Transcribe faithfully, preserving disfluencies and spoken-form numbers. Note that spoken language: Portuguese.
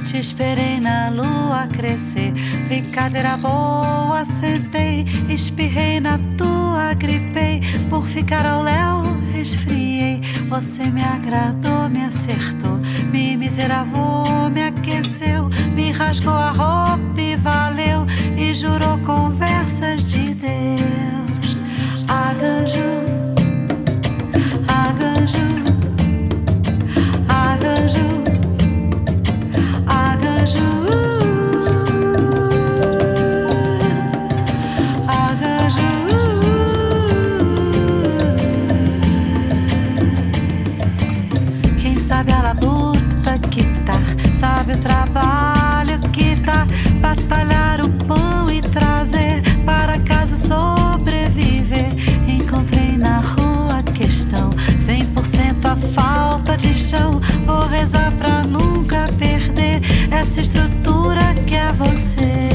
Te esperei na lua crescer, vi cadeira boa, sentei, espirrei na tua, gripei, por ficar ao léu, resfriei. Você me agradou, me acertou, me miseravou, me aqueceu, me rasgou a roupa e valeu, e jurou conversas de Deus. Arranjo, arranjo, arranjo, arranjo, arranjo. Quem sabe a labuta que tá, sabe o trabalho que dá, batalhar o pão e trazer para casa sobreviver. Encontrei na rua a questão, cem por cento a falta de chão. Vou rezar pra nunca perder essa estrutura que é você.